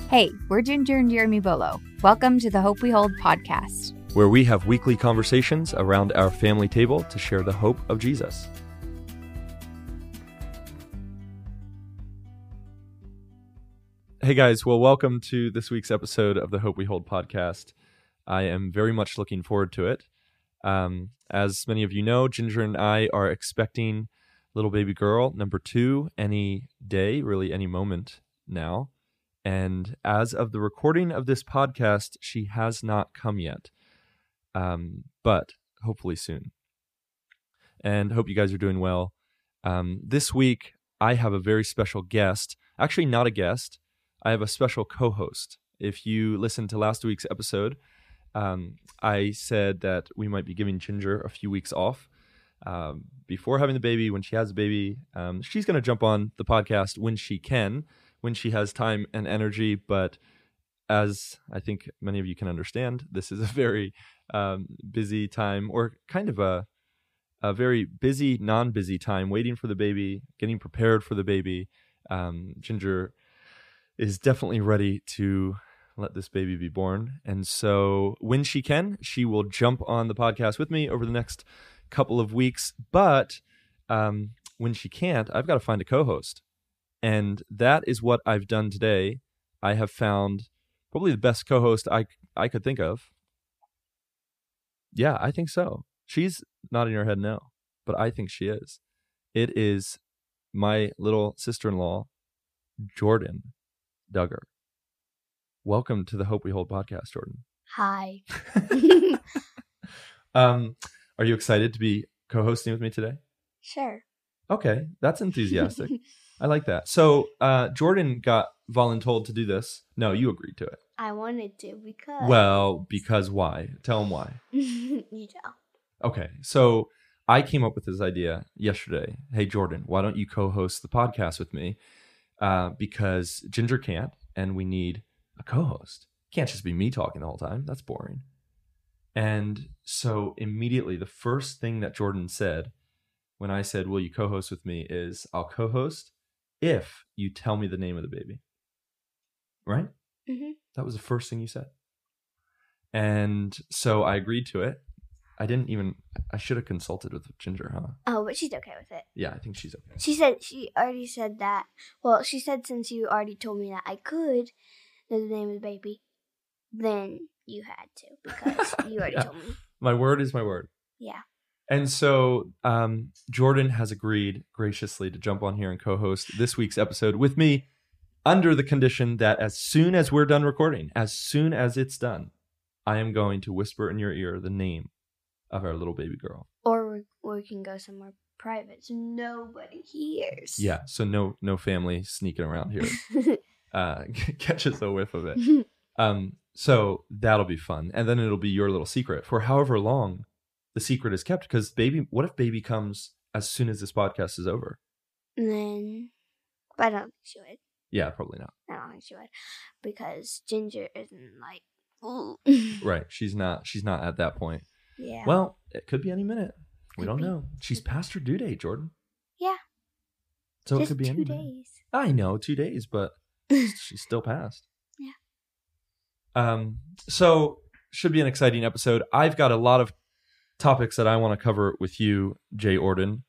Hey, we're Ginger and Jeremy Bolo. Welcome to the Hope We Hold podcast, where we have weekly conversations around our family table to share the hope of Jesus. Hey guys, well, welcome to this week's episode of the Hope We Hold podcast. I am very much looking forward to it. As many of you know, Ginger and I are expecting little baby girl number 2 any day, really any moment now. And as of the recording of this podcast, she has not come yet, but hopefully soon. And hope you guys are doing well. This week, I have a very special guest. Actually, not a guest. I have a special co-host. If you listened to last week's episode, I said that we might be giving Ginger a few weeks off before having the baby. When she has a baby, she's going to jump on the podcast when she can, when she has time and energy. But as I think many of you can understand, this is a very busy time, or kind of a very busy, non-busy time, waiting for the baby, getting prepared for the baby. Ginger is definitely ready to let this baby be born. And so when she can, she will jump on the podcast with me over the next couple of weeks. But when she can't, I've got to find a co-host. And that is what I've done today. I have found probably the best co-host I could think of. Yeah, I think so. She's nodding her head no, but I think she is. It is my little sister-in-law, Jordan Duggar. Welcome to the Hope We Hold podcast, Jordan. Hi. Are you excited to be co-hosting with me today? Sure. Okay, that's enthusiastic. I like that. So Jordan got voluntold to do this. No, you agreed to it. I wanted to because... Well, because why? Tell him why. You tell. Okay, so I came up with this idea yesterday. Hey, Jordan, why don't you co-host the podcast with me? Because Ginger can't, and we need a co-host. Can't just be me talking the whole time. That's boring. And so immediately, the first thing that Jordan said when I said, will you co-host with me, is I'll co-host if you tell me the name of the baby. Right? Mm-hmm. That was the first thing you said. And so I agreed to it. I should have consulted with Ginger, huh? Oh, but she's okay with it. Yeah, I think she's okay. She already said that. Well, she said since you already told me that I could know the name of the baby, then you had to because you already told me. My word is my word. Yeah. And so Jordan has agreed graciously to jump on here and co-host this week's episode with me under the condition that as soon as we're done recording, as soon as it's done, I am going to whisper in your ear the name of our little baby girl. Or we can go somewhere private so nobody hears. Yeah, so no family sneaking around here catches a whiff of it. So that'll be fun. And then it'll be your little secret for however long the secret is kept, because what if baby comes as soon as this podcast is over? Then, but I don't think she would. Yeah, probably not. I don't think she would, because Ginger isn't like, ooh. Right. She's not at that point. Yeah. Well, it could be any minute. We don't know. She's past her due date, Jordan. Yeah. So just it could be 2 any days. minute. I know, 2 days, but she's still passed. Yeah. So should be an exciting episode. I've got a lot of topics that I want to cover with you, Jay Orden.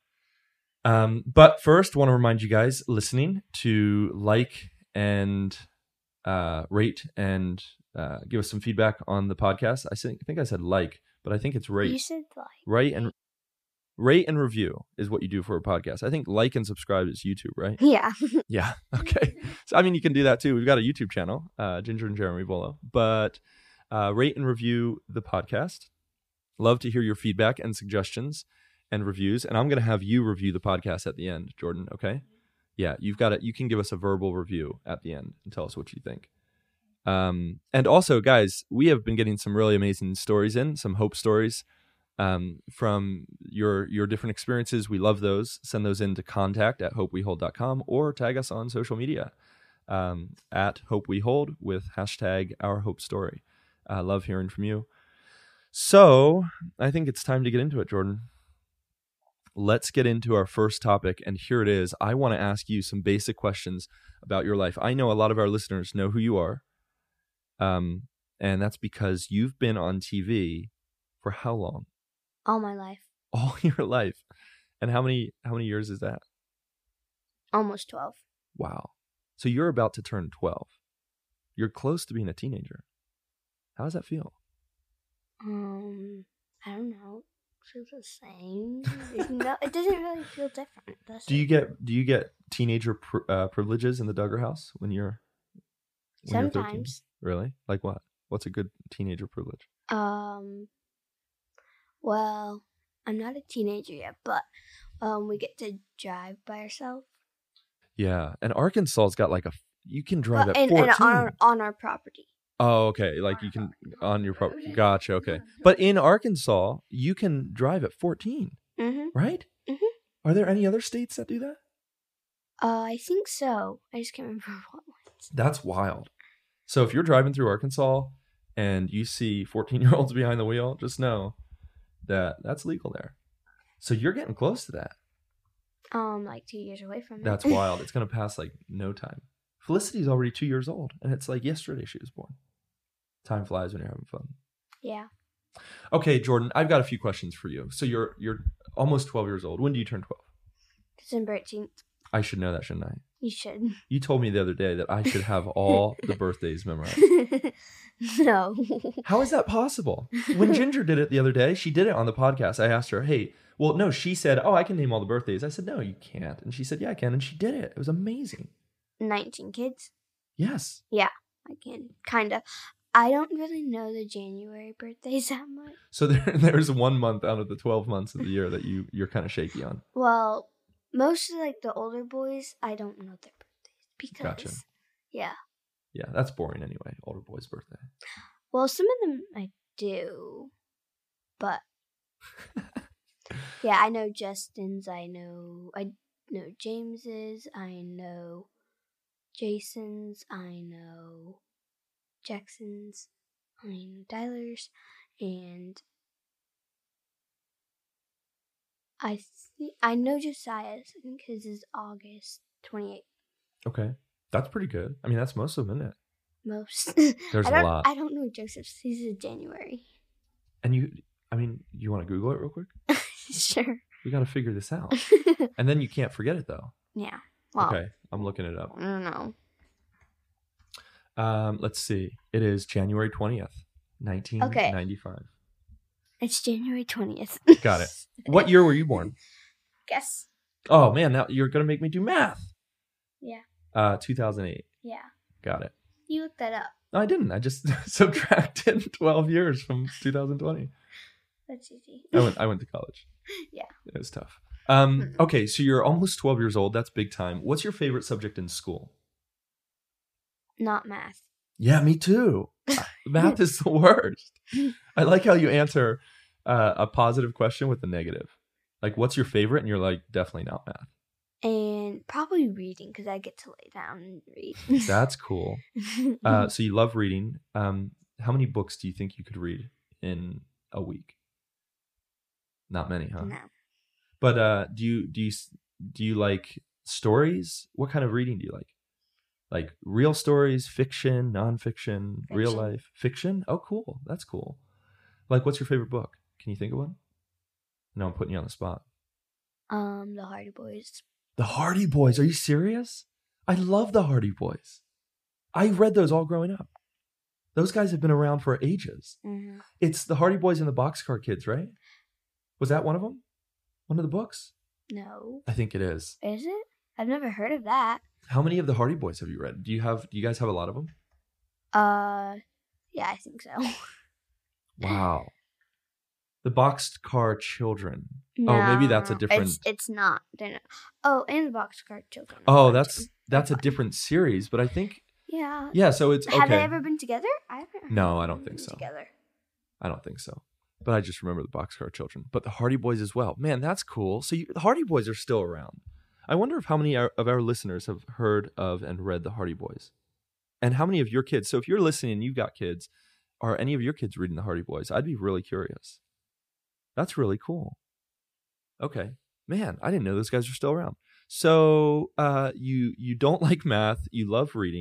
But first, want to remind you guys listening to like and rate and give us some feedback on the podcast. I think I said like, but I think it's rate. You said like. Rate and review is what you do for a podcast. I think like and subscribe is YouTube, right? Yeah. Yeah. Okay. So I mean, you can do that too. We've got a YouTube channel, Ginger and Jeremy Bolo. But rate and review the podcast. Love to hear your feedback and suggestions and reviews. And I'm going to have you review the podcast at the end, Jordan. Okay? Yeah, you can give us a verbal review at the end and tell us what you think. And also, guys, we have been getting some really amazing stories some hope stories from your different experiences. We love those. Send those in to contact@hopewehold.com or tag us on social media at hopewehold with #OurHopeStory. I love hearing from you. So I think it's time to get into it, Jordan. Let's get into our first topic, and here it is. I want to ask you some basic questions about your life. I know a lot of our listeners know who you are. And that's because you've been on TV for how long? All my life. All your life. And how many years is that? Almost 12. Wow. So you're about to turn 12. You're close to being a teenager. How does that feel? I don't know. Feels the same. No, it doesn't really feel different. Do you get teenager privileges in the Duggar house when you're sometimes? You're 13? Really? Like what? What's a good teenager privilege? Well, I'm not a teenager yet, but we get to drive by ourselves. Yeah, and Arkansas's got like you can drive at 14 and on our property. Oh, okay. Like you can on your property. Gotcha. Okay, but in Arkansas, you can drive at 14, right? Are there any other states that do that? I think so. I just can't remember what ones. That's wild. So if you're driving through Arkansas and you see 14-year-olds behind the wheel, just know that that's legal there. So you're getting close to that. Like 2 years away from it. That's wild. It's going to pass like no time. Felicity's already 2 years old, and it's like yesterday she was born. Time flies when you're having fun. Yeah. Okay, Jordan, I've got a few questions for you. So you're almost 12 years old. When do you turn 12? December 18th. I should know that, shouldn't I? You should. You told me the other day that I should have all the birthdays memorized. No. How is that possible? When Ginger did it the other day, she did it on the podcast. I asked her, hey, well, no, she said, oh, I can name all the birthdays. I said, no, you can't. And she said, yeah, I can. And she did it. It was amazing. 19 kids? Yes. Yeah, I can. Kind of. I don't really know the January birthdays that much. So there's 1 month out of the 12 months of the year that you're kind of shaky on. Well, most of like the older boys, I don't know their birthdays because Gotcha. Yeah. Yeah, that's boring anyway. Older boy's birthday. Well, some of them I do, but yeah, I know Justin's. I know James's. I know Jason's. I know Jackson's. I know Tyler's, and I know Josiah's. I think his is August 28th. Okay. That's pretty good. I mean, that's most of them, isn't it? Most. There's a lot. I don't know Joseph's. He's in January. And you want to Google it real quick? Sure. We got to figure this out. And then you can't forget it, though. Yeah. Well, okay. I'm looking it up. I don't know. Let's see. It is January 20th, 1995. Okay. It's January 20th. Got it. What year were you born? Guess. Oh, man. Now you're going to make me do math. Yeah. 2008. Yeah. Got it. You looked that up. No, I didn't. I just subtracted 12 years from 2020. That's easy. I went to college. Yeah. It was tough. Okay, so you're almost 12 years old. That's big time. What's your favorite subject in school? Not math. Yeah, me too. Math is the worst. I like how you answer a positive question with a negative. Like, what's your favorite? And you're like, definitely not math. And probably reading, because I get to lay down and read. That's cool. So you love reading. How many books do you think you could read in a week? Not many, huh? No. But do you like stories? What kind of reading do you like? Like real stories, fiction, nonfiction, real life? Fiction? Oh, cool. That's cool. Like, what's your favorite book? Can you think of one? No, I'm putting you on the spot. The Hardy Boys. The Hardy Boys. Are you serious? I love the Hardy Boys. I read those all growing up. Those guys have been around for ages. Mm-hmm. It's the Hardy Boys and the Boxcar Kids, right? Was that one of them? One of the books? No. I think it is. Is it? I've never heard of that. How many of the Hardy Boys have you read? Do you guys have a lot of them? Yeah, I think so. Wow. The Boxcar Children. No, oh, maybe that's a different. It's not. They're not. Oh, and the Boxcar Children. Oh, that's a different series, but I think. Yeah. Yeah, so it's okay. Have they ever been together? No, I don't think so. Together. I don't think so. But I just remember the Boxcar Children. But the Hardy Boys as well. Man, that's cool. So the Hardy Boys are still around. I wonder if how many of our listeners have heard of and read the Hardy Boys. And how many of your kids, so if you're listening and you've got kids, are any of your kids reading the Hardy Boys? I'd be really curious. That's really cool. Okay. Man, I didn't know those guys are still around. So you don't like math. You love reading.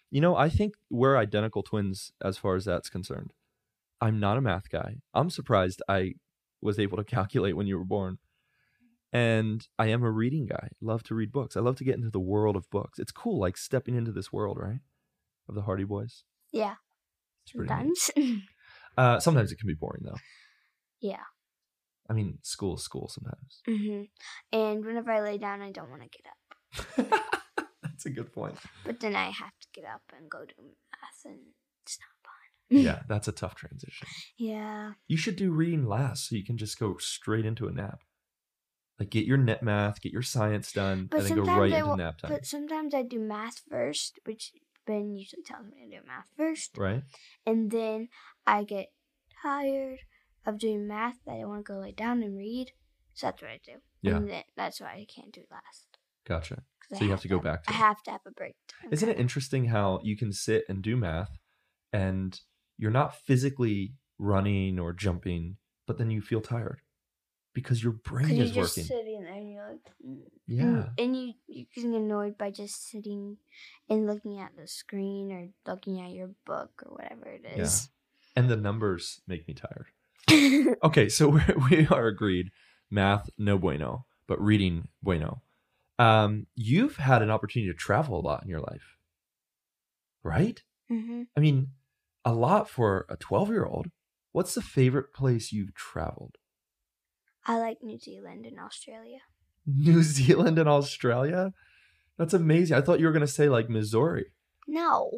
I think we're identical twins as far as that's concerned. I'm not a math guy. I'm surprised I was able to calculate when you were born. And I am a reading guy. Love to read books. I love to get into the world of books. It's cool, like stepping into this world, right? Of the Hardy Boys. Yeah. It's pretty neat. Sometimes. Sometimes it can be boring, though. Yeah. I mean, school is school sometimes. And whenever I lay down, I don't want to get up. That's a good point. But then I have to get up and go do math, and it's not fun. Yeah, that's a tough transition. Yeah. You should do reading last so you can just go straight into a nap. Like, get your net math, get your science done, and then go right into nap time. But sometimes I do math first, which Ben usually tells me to do math first. Right. And then I get tired of doing math that I want to go lay down and read. So that's what I do. Yeah. And then that's why I can't do last. Gotcha. So you have to go back to it. I have to have a break time. Isn't it interesting how you can sit and do math and you're not physically running or jumping, but then you feel tired because your brain is you're working. Just sitting there and you're like, yeah. And you're getting annoyed by just sitting and looking at the screen or looking at your book or whatever it is. Yeah. And the numbers make me tired. Okay, so we are agreed. Math, no bueno, but reading, bueno. You've had an opportunity to travel a lot in your life, right? Mm-hmm. I mean, a lot for a 12-year-old. What's the favorite place you've traveled? I like New Zealand and Australia. New Zealand and Australia? That's amazing. I thought you were going to say like Missouri. No.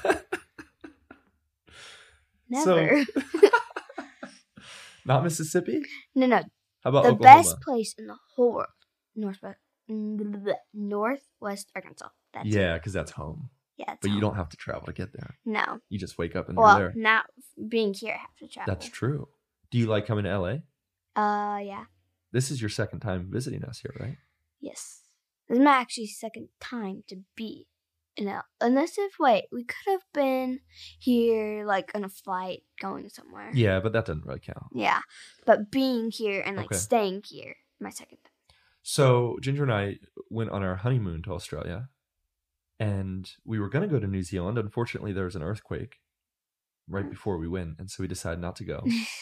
Never. So, not Mississippi? No. How about the Oklahoma? best place in the whole world, Northwest Arkansas. That's Yeah, because that's home. Yeah, but you don't have to travel to get there. No. You just wake up and well, you're there. Now being here, I have to travel. That's true. Do you like coming to LA? Yeah. This is your second time visiting us here, right? Yes. This is my actually second time to be in LA. Unless we could have been here like on a flight going somewhere. Yeah, but that doesn't really count. Yeah. But being here and like staying here, my second time. So Ginger and I went on our honeymoon to Australia. And we were going to go to New Zealand. Unfortunately, there was an earthquake right before we went. And so we decided not to go.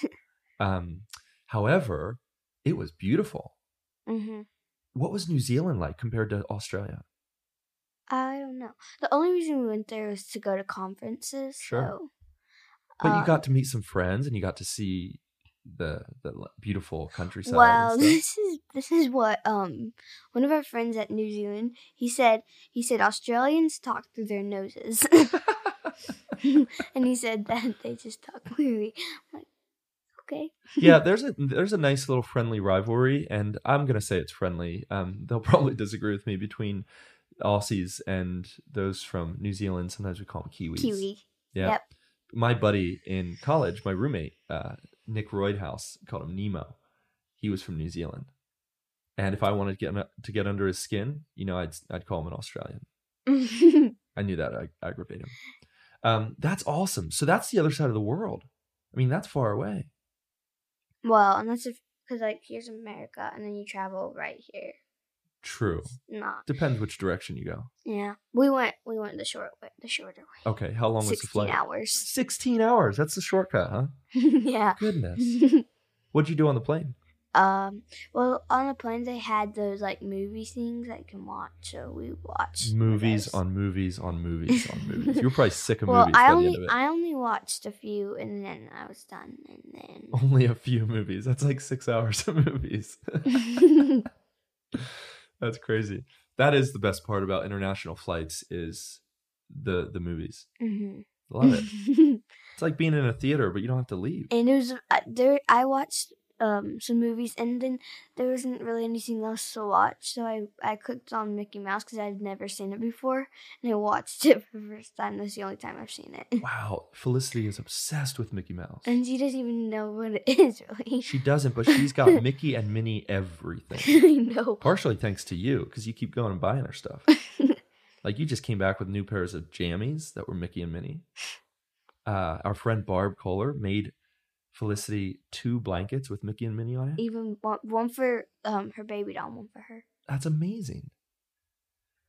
However, it was beautiful. Mm-hmm. What was New Zealand like compared to Australia? I don't know. The only reason we went there was to go to conferences. Sure. So, but you got to meet some friends and you got to see the beautiful countryside. Well, this is what one of our friends at New Zealand he said Australians talk through their noses. And he said that they just talk clearly. I'm like, okay. Yeah, there's a nice little friendly rivalry, and I'm gonna say it's friendly. They'll probably disagree with me, between Aussies and those from New Zealand. Sometimes we call them Kiwis. Kiwi. Yeah. Yep. My buddy in college, my roommate, Nick Roydhouse, called him Nemo. He was from New Zealand, and if I wanted to get under his skin, I'd call him an Australian. I knew that I'd aggravate him. That's awesome. So that's the other side of the world. I mean, that's far away. Well, unless because like here's America, and then you travel right here. True. Not depends which direction you go. Yeah, we went the shorter way. Okay, how long was the flight? 16 hours. 16 hours. That's the shortcut, huh? Yeah. Goodness. What'd you do on the plane? Well, on the plane they had those like movie things that you can watch, so we watched movies on movies on movies on movies. You were probably sick of movies by the end of it. I only watched a few, and then I was done, and then only a few movies. That's like 6 hours of movies. That's crazy. That is the best part about international flights is the movies. Mm-hmm. Love it. It's like being in a theater, but you don't have to leave. And it was I watched some movies, and then there wasn't really anything else to watch, so I clicked on Mickey Mouse because I'd never seen it before, and I watched it for the first time. That's the only time I've seen it. Wow, Felicity is obsessed with Mickey Mouse, and she doesn't even know what it is, really. She doesn't, but she's got Mickey and Minnie everything. I know. Partially thanks to you, because you keep going and buying her stuff. Like, you just came back with new pairs of jammies that were Mickey and Minnie. Our friend Barb Kohler made Felicity 2 blankets with Mickey and Minnie on it. Even one for her baby doll, one for her. That's amazing.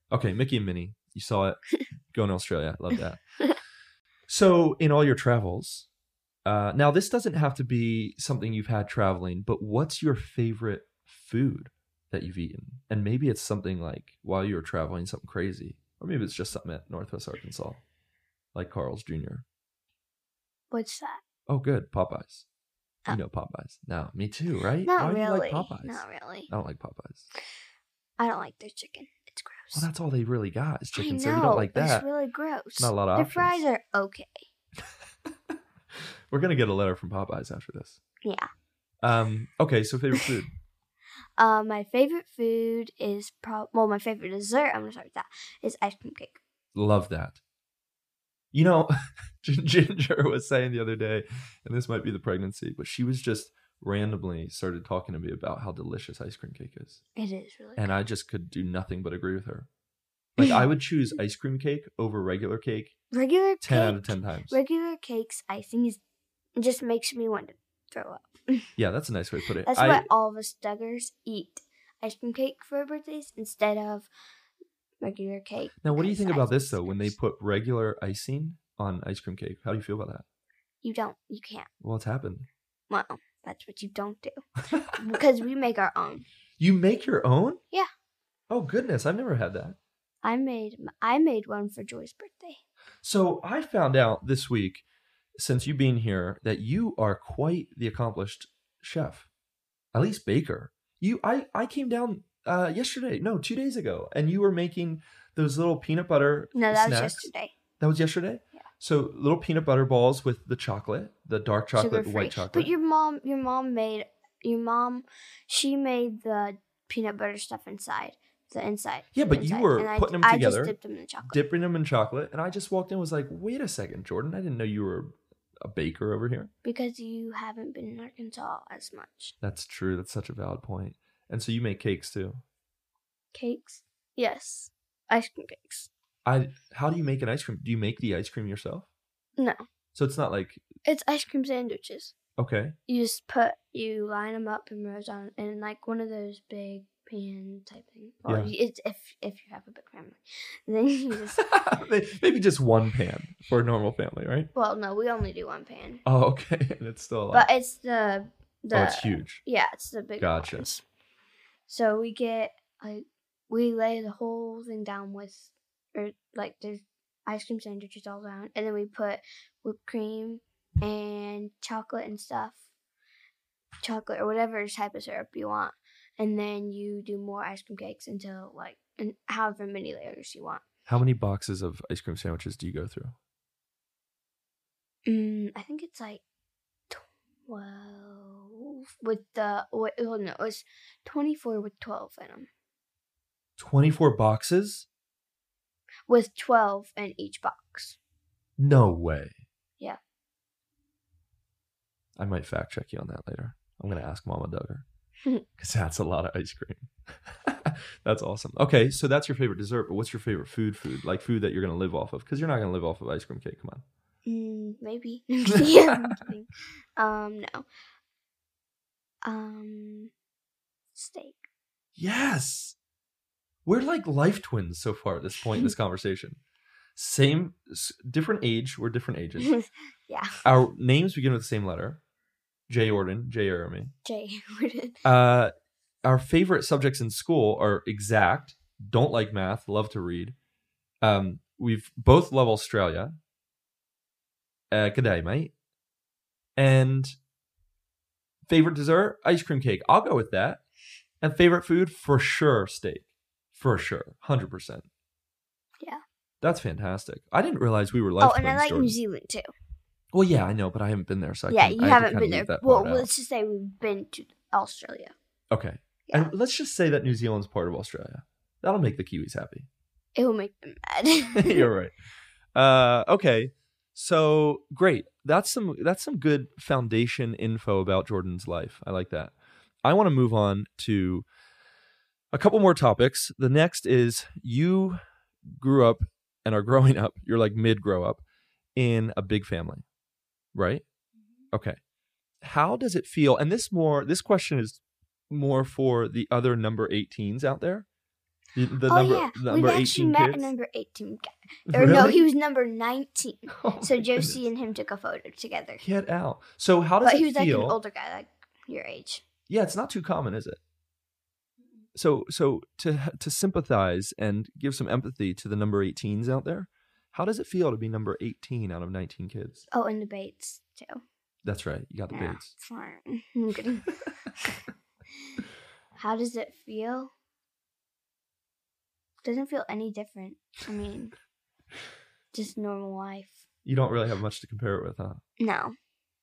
Okay, Mickey and Minnie. You saw it. Going to Australia. Love that. So in all your travels, now this doesn't have to be something you've had traveling, but what's your favorite food that you've eaten? And maybe it's something like while you were traveling, something crazy. Or maybe it's just something at Northwest Arkansas, like Carl's Jr. What's that? Oh, good. Popeyes. Oh. You know Popeyes. No, me too, right? Not Why really. do you like Popeyes? Not really. I don't like Popeyes. I don't like their chicken. It's gross. Well, that's all they really got is chicken, I know, so you don't like that. It's really gross. Not a lot of Their options. fries are okay. We're going to get a letter from Popeyes after this. Yeah. Okay, so favorite food. My favorite food is my favorite dessert. I'm gonna start with that. Is ice cream cake. Love that. You know, Ginger was saying the other day, and this might be the pregnancy, but she was just randomly started talking to me about how delicious ice cream cake is. It is really. And I just could do nothing but agree with her. Like, I would choose ice cream cake over regular cake regular 10 cake, out of 10 times. Regular cake's icing it just makes me want to throw up. Yeah, that's a nice way to put it. That's why all of us Duggars eat ice cream cake for our birthdays instead of regular cake. Now, what do you think because about ice this, though, when they cream's- put regular icing on ice cream cake? How do you feel about that? You can't. Well, it's happened. Well, that's what you don't do. Because we make our own. You make your own? Yeah. Oh, goodness. I've never had that. I made one for Joy's birthday. So I found out this week, since you being here, that you are quite the accomplished chef, at least baker. I came down 2 days ago, and you were making those little peanut butter No, that was snacks. yesterday. That was yesterday? Yeah. So little peanut butter balls with the chocolate, the dark chocolate, Sugar-free. white chocolate. But your mom she made the peanut butter stuff inside. The inside. Yeah, but you were and putting them I together, just dipped them in the chocolate. dipping them in chocolate, and I just walked in and was like, wait a second, Jordan, I didn't know you were a baker over here. Because you haven't been in Arkansas as much. That's true. That's such a valid point. And so you make cakes too. Cakes? Yes. Ice cream cakes. How do you make an ice cream? Do you make the ice cream yourself? No. So it's not like, It's ice cream sandwiches. okay. You line them up in rows in like one of those big pan type thing. Well, Yeah. it's if you have a big family. Then you just Maybe just one pan for a normal family, right? well, no, we only do one pan. Oh, okay. And it's still a lot. But it's the Oh, it's huge. Yeah, it's the big Gotcha. ones. So we get we lay the whole thing down with there's ice cream sandwiches all around, and then we put whipped cream and chocolate and stuff, chocolate or whatever type of syrup you want, and then you do more ice cream cakes until and however many layers you want. How many boxes of ice cream sandwiches do you go through? I think it's like 12 with it's 24 with 12 in them. 24 boxes? With 12 in each box. No way. Yeah. I might fact check you on that later. I'm going to ask Mama Duggar. Because that's a lot of ice cream. That's awesome. Okay, so that's your favorite dessert, but what's your favorite food? Like food that you're going to live off of? Because you're not going to live off of ice cream cake. Come on. Maybe. Yeah, I'm kidding. No. Steak. Yes. We're like life twins so far at this point in this conversation. Same, different age. We're different ages. Yeah. Our names begin with the same letter. J. Orden, J. Jeremy. Jay. Our favorite subjects in school are exact, don't like math, love to read. We've both love Australia. Good day, mate. And favorite dessert, ice cream cake. I'll go with that. And favorite food, for sure, steak. For sure, 100%. Yeah. That's fantastic. I didn't realize we were life and I twins, like Jordan. New Zealand too. Well, yeah, I know, but I haven't been there, so You I have to haven't kinda been leave there. that Well, part out. let's just say we've been to Australia. Okay. Yeah. And let's just say that New Zealand's part of Australia. That'll make the Kiwis happy. It will make them mad. You're right. Okay. So great. That's some good foundation info about Jordan's life. I like that. I want to move on to a couple more topics. The next is you grew up and are growing up. You're like mid-grow up in a big family, right? Okay. How does it feel? And this question is more for the other number 18s out there. The Oh number, yeah, number we've actually 18 met kids? a number 18 guy. Or no, Really? he was number 19. Oh So my Josie goodness. and him took a photo together. Get out. So how does But it he was like feel? an older guy, like your age. Yeah, it's not too common, is it? So to sympathize and give some empathy to the number 18s out there, how does it feel to be number 18 out of 19 kids? Oh, and the Bates too. That's right. You got the Yeah, Bates. it's fine. I'm kidding. How does it feel? Doesn't feel any different. I mean, just normal life. You don't really have much to compare it with, huh? No.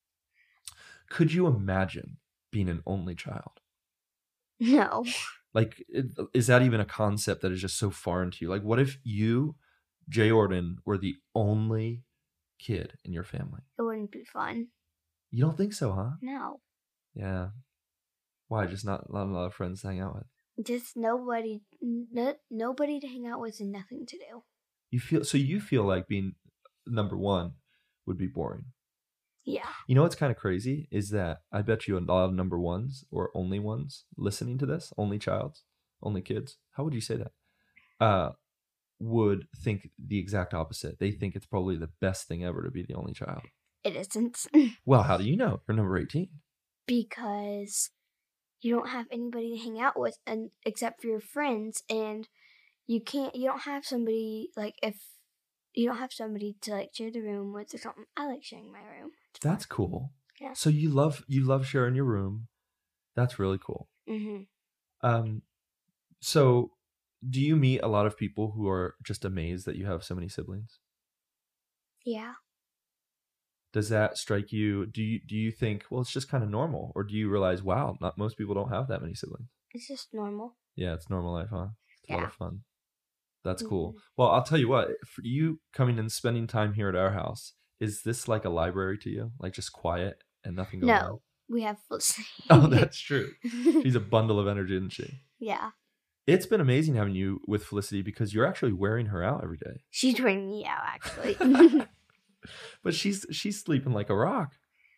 Could you imagine being an only child? No. Like, is that even a concept that is just so foreign to you? Like, what if you, Jay Orden, were the only kid in your family? It wouldn't be fun. You don't think so, huh? No. Yeah. Why? Just not a lot of friends to hang out with. Just nobody to hang out with and nothing to do. You feel like being number one would be boring. Yeah. You know what's kind of crazy is that I bet you a lot of number ones or only ones listening to this, only childs, only kids, how would you say that? Would think the exact opposite. They think it's probably the best thing ever to be the only child. It isn't. Well, how do you know? You're number 18. Because you don't have anybody to hang out with except for your friends, and you don't have somebody, like, if you don't have somebody to, like, share the room with or something. I like sharing my room. That's cool. Yeah. So you love sharing your room. That's really cool. Mm-hmm. So do you meet a lot of people who are just amazed that you have so many siblings? Yeah. Does that strike you? Do you think, well, it's just kind of normal? Or do you realize, wow, not most people don't have that many siblings? It's just normal. Yeah, it's normal life, huh? It's a lot Yeah. of fun. That's cool. Well, I'll tell you what, for you coming and spending time here at our house, is this like a library to you? Like just quiet and nothing going on? No, we have Felicity. Oh, that's true. She's a bundle of energy, isn't she? Yeah. It's been amazing having you with Felicity because you're actually wearing her out every day. She's wearing me out, actually. But she's sleeping like a rock.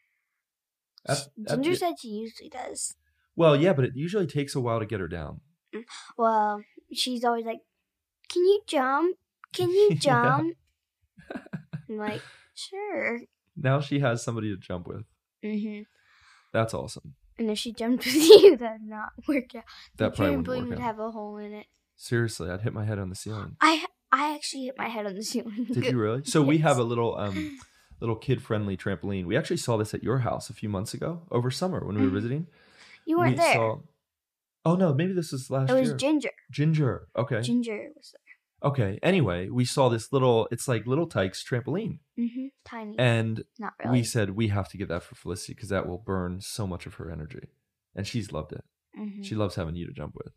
Ginger said she usually does. Well, yeah, but it usually takes a while to get her down. Well, she's always like, "Can you jump? Can you jump?" I'm like, "Sure." Now she has somebody to jump with. Mm-hmm. That's awesome. And if she jumped with you, that'd not work out. That the probably wouldn't trampoline work would out. have a hole in it. Seriously, I'd hit my head on the ceiling. I actually hit my head on the ceiling. Did you really? So we Yes. have a little kid-friendly trampoline. We actually saw this at your house a few months ago, over summer when we were visiting. You weren't there. Oh no, maybe this was last It was year. Ginger. Ginger. Okay. Ginger was there. Okay. Anyway, we saw this it's like Little Tikes trampoline. Mm-hmm. Tiny. And Not really. we said we have to get that for Felicity because that will burn so much of her energy. And she's loved it. Mm-hmm. She loves having you to jump with.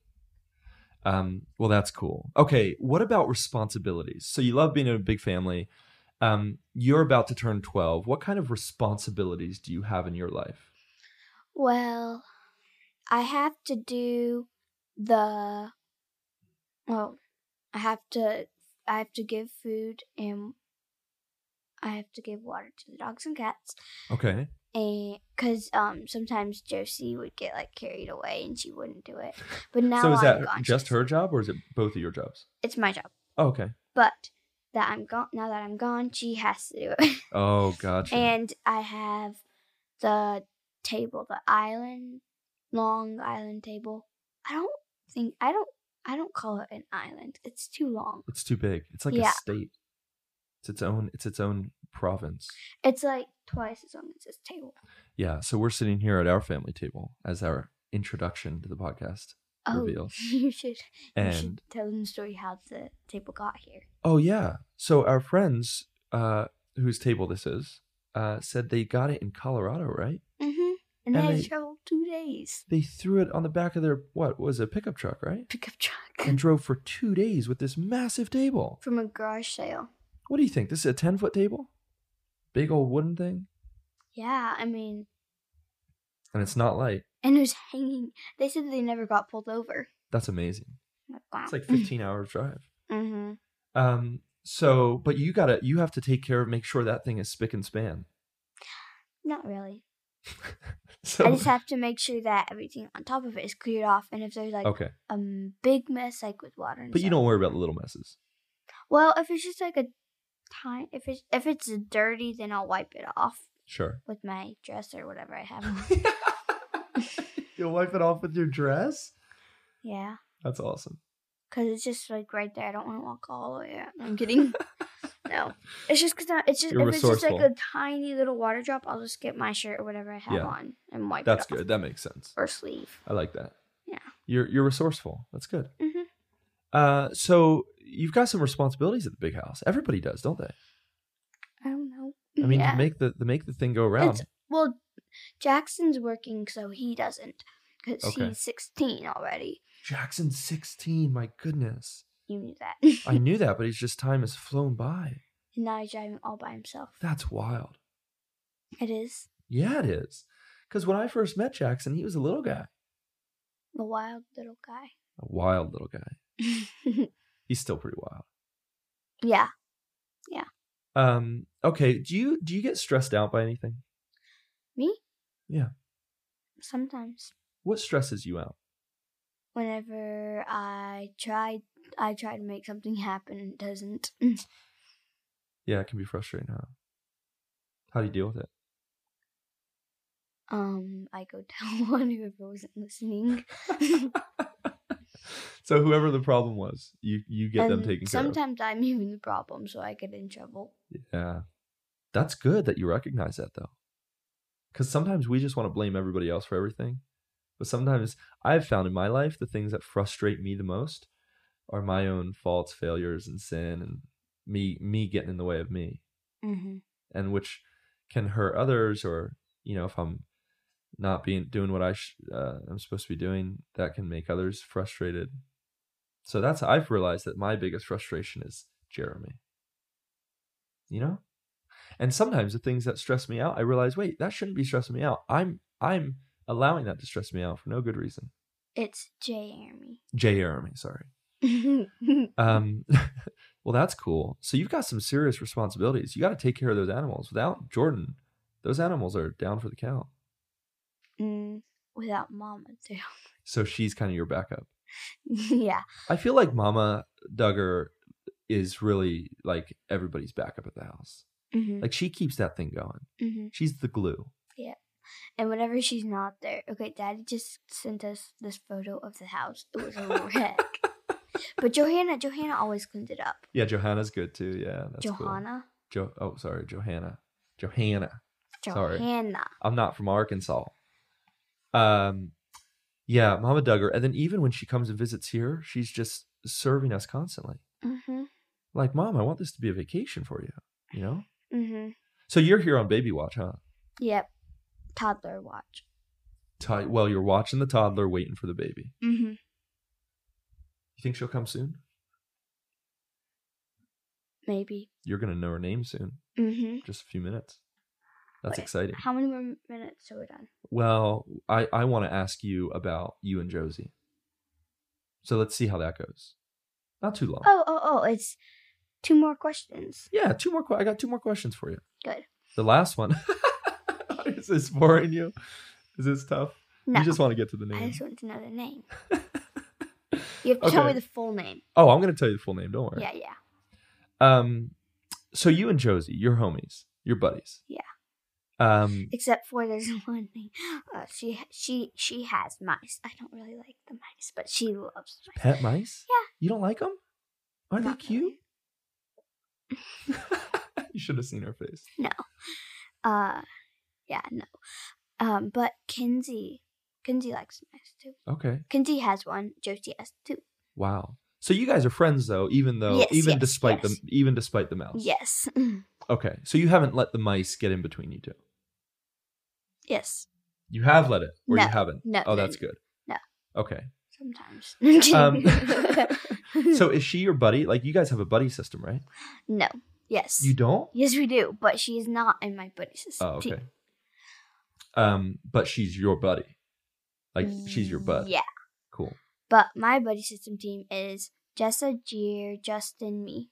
Well, that's cool. Okay, what about responsibilities? So you love being in a big family. You're about to turn 12. What kind of responsibilities do you have in your life? Well, I have to do I have to give food and I have to give water to the dogs and cats. Okay. And because sometimes Josie would get like carried away and she wouldn't do it. But now So is I'm that gone, just her job or is it both of your jobs? It's my job. Oh, okay. But that I'm gone. Now that I'm gone, she has to do it. Oh, gotcha. And I have the table, the long island table. I don't call it an island. It's too long. It's too big. It's like a state. It's its own province. It's like twice as long as this table. Yeah, so we're sitting here at our family table as our introduction to the podcast reveals. You should And tell them the story how the table got here. oh yeah, so our friends, whose table this is, said they got it in Colorado, right? Mm-hmm. And they And had they- to travel 2 days. They threw it on the back of their what was it, a pickup truck, right? Pickup truck. And drove for 2 days with this massive table. From a garage sale. What do you think? This is a 10-foot table? Big old wooden thing? Yeah, I mean, And it's not light. and it was hanging. They said they never got pulled over. That's amazing. Wow. It's like 15 hours drive. Mm-hmm. So, but you have to take care of, make sure that thing is spick and span. Not really. So I just have to make sure that everything on top of it is cleared off, and if there's like okay, a big mess, like with water and but you stuff. don't worry about the little messes. Well, if it's just like a tiny, if it's dirty, then I'll wipe it off Sure. with my dress or whatever I have on. You'll wipe it off with your dress? Yeah, That's awesome. because it's just like right there. I don't want to walk all the way out. I'm kidding. No, it's just because it's just You're if it's just like resourceful. a tiny little water drop, I'll just get my shirt or whatever I have Yeah. on and wipe That's it off. good. That makes sense. Or sleeve. I like that. Yeah. You're resourceful. That's good. Mhm. So you've got some responsibilities at the big house. Everybody does, don't they? I don't know. I mean, yeah. to make the thing go around. Well, Jackson's working, so he doesn't, because Okay. he's 16 already. Jackson's 16. My goodness. You knew that. I knew that, but he's just time has flown by. And now he's driving all by himself. That's wild. It is. Yeah, it is. Because when I first met Jackson, he was a little guy. The wild little guy. A wild little guy. He's still pretty wild. Yeah. Okay. Do you get stressed out by anything? Me? Yeah. Sometimes. What stresses you out? Whenever I try to make something happen and it doesn't. Yeah, it can be frustrating, huh? How do you deal with it? I go tell one whoever wasn't listening. So whoever the problem was, you get them And taken care of. sometimes I'm even the problem, so I get in trouble. Yeah. That's good that you recognize that, though. Because sometimes we just want to blame everybody else for everything. But sometimes I've found in my life the things that frustrate me the most are my own faults, failures, and sin, and me getting in the way of me. Mm-hmm. And which can hurt others, or, if I'm not doing what I'm supposed to be doing, that can make others frustrated. So I've realized that my biggest frustration is Jeremy. And sometimes the things that stress me out, I realize, wait, that shouldn't be stressing me out. I'm allowing that to stress me out for no good reason. It's Jeremy. Jeremy, sorry. Well, that's cool. So you've got some serious responsibilities. You got to take care of those animals. Without Jordan, those animals are down for the count. Without Mama too. So she's kind of your backup. Yeah. I feel like Mama Duggar is really like everybody's backup at the house. Mm-hmm. Like she keeps that thing going. Mm-hmm. She's the glue. Yeah. And whenever she's not there, okay, Daddy just sent us this photo of the house. It was a wreck. But Johanna always cleans it up. Yeah, Johanna's good too. Yeah, that's Johanna? cool. Johanna. Johanna. Sorry. I'm not from Arkansas. Yeah, Mama Duggar. And then even when she comes and visits here, she's just serving us constantly. Mm-hmm. Like, Mom, I want this to be a vacation for you, Mm-hmm. So you're here on baby watch, huh? Yep. Toddler watch. Well, you're watching the toddler, waiting for the baby. Mm-hmm. You think she'll come soon? Maybe. You're going to know her name soon. Mm-hmm. Just a few minutes. That's Wait, exciting. How many more minutes are we done? Well, I want to ask you about you and Josie. So let's see how that goes. Not too long. Oh, it's 2 more questions. Yeah, 2 more. I got 2 more questions for you. Good. The last one. Is this boring you? Is this tough? No. You just want to get to the I name. just want to know the name. You have to tell me the full name. Oh, I'm going to tell you the full name. Don't worry. Yeah. So you and Josie, you're homies. You're buddies. Yeah. Except for there's one thing. She has mice. I don't really like the mice, but she loves mice. Pet mice? Yeah. You don't like them? Aren't they Not cute? You should have seen her face. No. Yeah, no. But Kinsey likes mice too. Okay. Kinsey has one. Josie has 2. Wow. So you guys are friends though, even despite the mouse. Yes. Okay. So you haven't let the mice get in between you two. Yes. You have let it, or No. you haven't. No. Oh, that's good. No. Okay. Sometimes. So is she your buddy? Like you guys have a buddy system, right? No. Yes. You don't? Yes, we do. But she is not in my buddy system. Oh, okay. But she's your buddy. Like she's your bud. Yeah. Cool. But my buddy system team is Jessa, Jeer, Justin, me,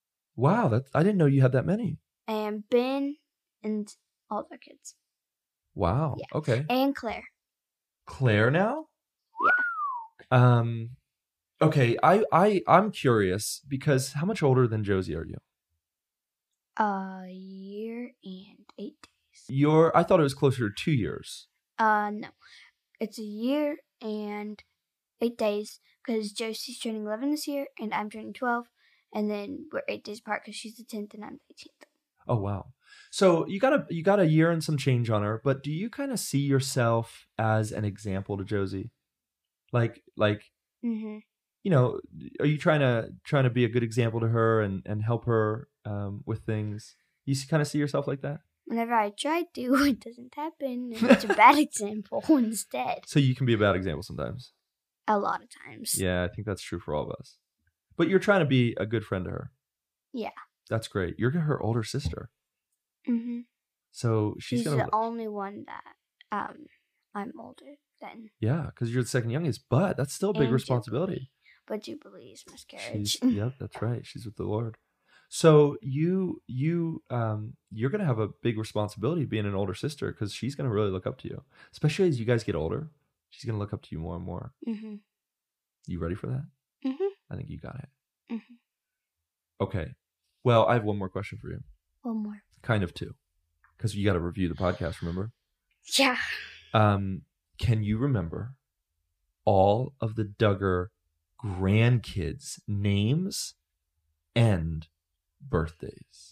Wow, I didn't know you had that many. and Ben, and all the kids. Wow. Yeah. Okay. And Claire. Claire now? Yeah. Okay, I'm curious because how much older than Josie are you? A year and 8 days. I thought it was closer to 2 years. No. It's a year and 8 days because Josie's turning 11 this year and I'm turning 12. And then we're 8 days apart because she's the 10th and I'm the 18th. Oh wow. So you got a year and some change on her, but do you kind of see yourself as an example to Josie? Like Mm-hmm. you know, are you trying to be a good example to her and help her with things? You kind of see yourself like that? Whenever I try to, it doesn't happen. And it's a bad example instead. So you can be a bad example sometimes. A lot of times. Yeah, I think that's true for all of us. But you're trying to be a good friend to her. Yeah. That's great. You're her older sister. Mm-hmm. So she's the gonna. only one that I'm older than. Yeah, because you're the second youngest, but that's still a big And responsibility. But Jubilee's miscarriage. Yep, that's right. She's with the Lord. So you're gonna have a big responsibility being an older sister because she's gonna really look up to you, especially as you guys get older. She's gonna look up to you more and more. Mm-hmm. You ready for that? Mm-hmm. I think you got it. Mm-hmm. Okay. Well, I have one more question for you. One more. Kind of two, because you got to review the podcast. Remember? Yeah. Can you remember all of the Duggar grandkids' names and birthdays?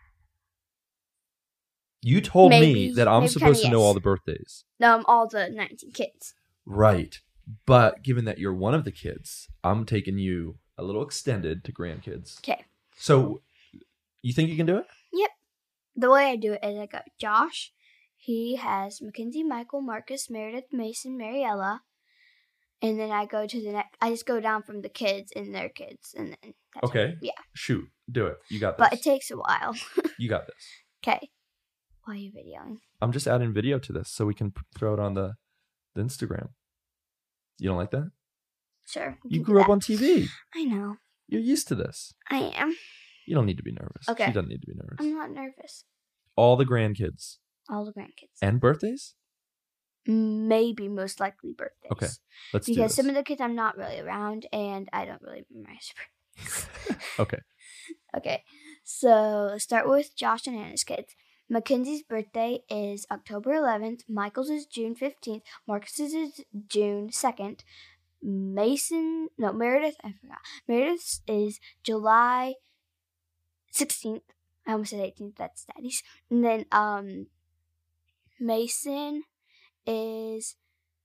You told me that I'm supposed to know all the birthdays. All the 19 kids. Right. But given that you're one of the kids, I'm taking you a little extended to grandkids. Okay. So, you think you can do it? Yep. The way I do it is I go Josh. He has Mackenzie, Michael, Marcus, Meredith, Mason, Mariella. And then I go to the next. I just go down from the kids and their kids. And then that's Okay. it. Yeah. Shoot. Do it. You got this. But it takes a while. You got this. Okay. Why are you videoing? I'm just adding video to this so we can throw it on the Instagram. You don't like that? Sure. You grew up on TV. I know. You're used to this. I am. You don't need to be nervous. Okay. She doesn't need to be nervous. I'm not nervous. All the grandkids. All the grandkids. And birthdays? Maybe most likely birthdays. Okay. Let's do Because this. some of the kids I'm not really around and I don't really memorize birthdays. Okay. Okay. So let's start with Josh and Anna's kids. Mackenzie's birthday is October 11th. Michael's is June 15th. Marcus's is June 2nd. Meredith, I forgot. Meredith's is July 16th. I almost said 18th. That's Daddy's. And then Mason is.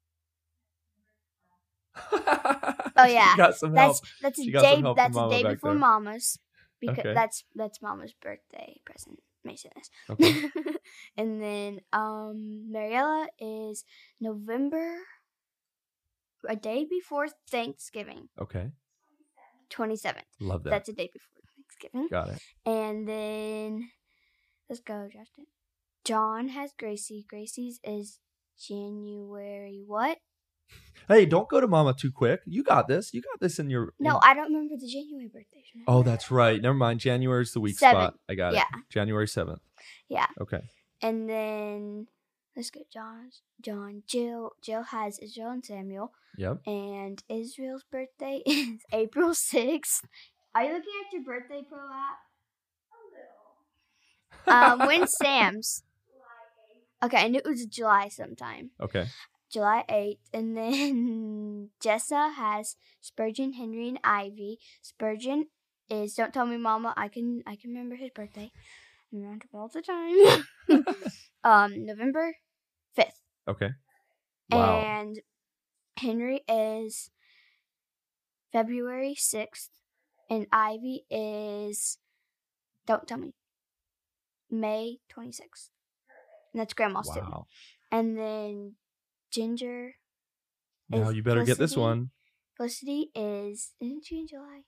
Oh yeah, got some help. that's a She got day. some help from That's a Mama day back before there. Mama's because Okay. that's Mama's birthday present. Mason is. Okay. And then Mariella is November, a day before Thanksgiving. Okay. 27th. Love that. That's a day before Thanksgiving. Got it. And then let's go, Justin. John has Gracie. Gracie's is January what? Hey, don't go to Mama too quick. You got this. You got this in your... No, I don't remember the January birthday. Oh, that's right. Never mind. January's the weak 7th. spot. I got it. January 7th. Yeah. Okay. And then let's go, John. Jill has Israel and Samuel. Yep. And Israel's birthday is April 6th. Are you looking at your birthday pro app? When's Sam's? Okay, I knew it was July sometime. Okay. July 8th. And then Jessa has Spurgeon, Henry, and Ivy. Spurgeon is, don't tell me Mama, I can remember his birthday. I'm around him all the time. November 5th. Okay. Wow. And Henry is February 6th. And Ivy is, don't tell me, May 26th. And that's Grandma's too. Wow. And then Ginger Now is you better get this Felicity. one. Felicity isn't she in July?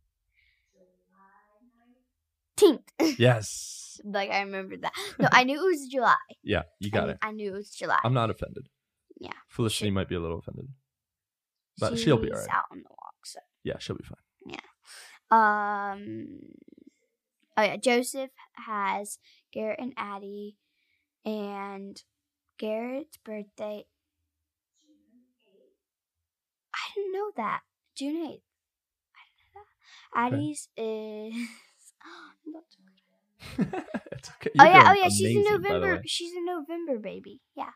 10th. Yes. Like, I remembered that. No, I knew it was July. Yeah, you got it. I knew it was July. I'm not offended. Yeah. Felicity might be a little offended. But she'll be all right. She's out on the walk, so. Yeah, she'll be fine. Oh yeah, Joseph has Garrett and Addie, and Garrett's birthday. I didn't know that. June 8th. I didn't know that. Addie's is. It's okay. Oh You're yeah, doing she's a amazing, by the November. way. She's a November baby. Yeah.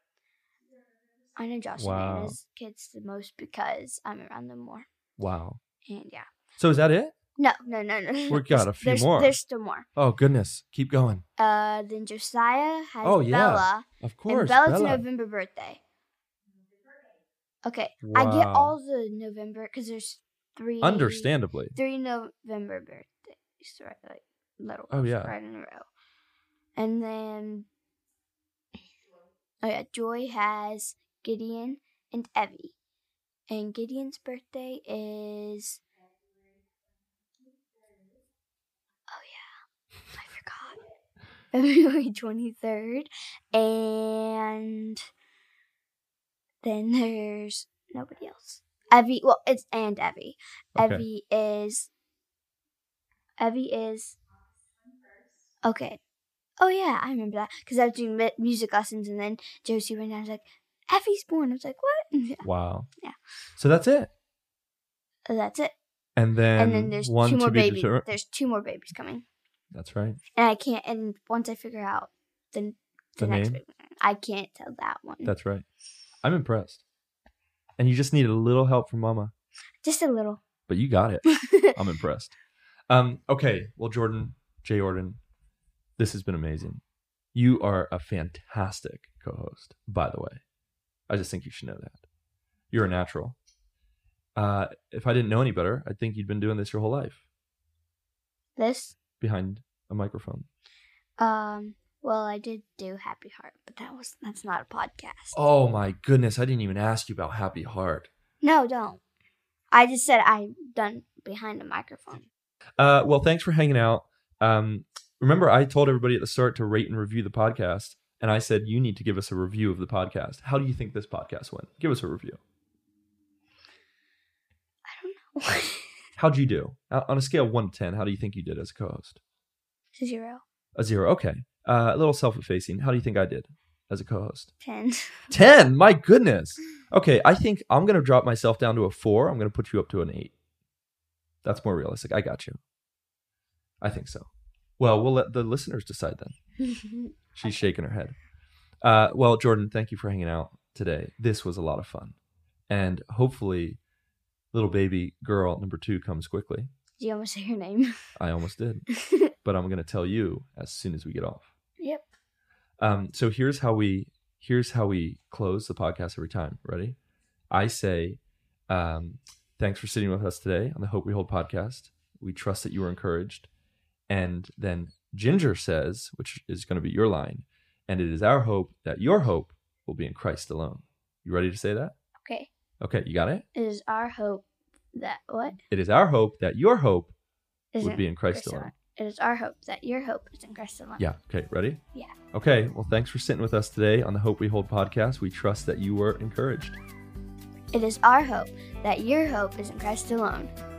I know Josh Wow. and Anna's kids the most because I'm around them more. Wow. And yeah. So is that it? No. We got a few more. There's still more. Oh, goodness. Keep going. Then Josiah has Oh, yeah. Bella. Of course. And Bella's Bella. November birthday. Okay. I get Wow. all the November because there's 3. Understandably. 3 November birthdays, right? Like little Oh, ones yeah. right in a row. And then, oh yeah, Joy has Gideon and Evie. And Gideon's birthday is, oh yeah, I forgot. February 23rd. And then there's nobody else. Evie, well, it's and Evie. Okay. Evie is, okay. Oh yeah, I remember that. Because I was doing music lessons and then Josie went down and was like, Evie's born. I was like, what? Yeah. Wow. Yeah. So that's it. That's it. And then There's one 2 more to be babies. determined. There's 2 more babies coming. That's right. And I can't, and once I figure out the The next name? baby, I can't tell that one. That's right. I'm impressed. And you just need a little help from Mama. Just a little. But you got it. I'm impressed. Okay. Well, Jordan, this has been amazing. You are a fantastic co-host, by the way. I just think you should know that. You're a natural. If I didn't know any better, I'd think you'd been doing this your whole life. This? Behind a microphone. Well, I did do Happy Heart, but that's not a podcast. Oh my goodness. I didn't even ask you about Happy Heart. No, don't. I just said I'm done behind a microphone. Well, thanks for hanging out. Remember, I told everybody at the start to rate and review the podcast, and I said you need to give us a review of the podcast. How do you think this podcast went? Give us a review. I don't know. How'd you do? On a scale of 1 to 10, how do you think you did as a co-host? 0. A 0. Okay. A little self-effacing. How do you think I did as a co-host? 10. 10? My goodness. Okay, I think I'm going to drop myself down to a 4. I'm going to put you up to an 8. That's more realistic. I got you. I think so. Well, we'll let the listeners decide then. She's shaking her head. Well, Jordan, thank you for hanging out today. This was a lot of fun. And hopefully, little baby girl number 2 comes quickly. Did you almost say her name? I almost did. But I'm going to tell you as soon as we get off. Yep. So here's how we close the podcast every time. Ready? I say, thanks for sitting with us today on the Hope We Hold podcast. We trust that you were encouraged. And then Ginger says, which is going to be your line, and it is our hope that your hope will be in Christ alone. You ready to say that? Okay. Okay, you got it? It is our hope that what? It is our hope that your hope Is would be in Christ alone. It is our hope that your hope is in Christ alone. Yeah. Okay, ready? Yeah. Okay, well, thanks for sitting with us today on the Hope We Hold podcast. We trust that you were encouraged. It is our hope that your hope is in Christ alone.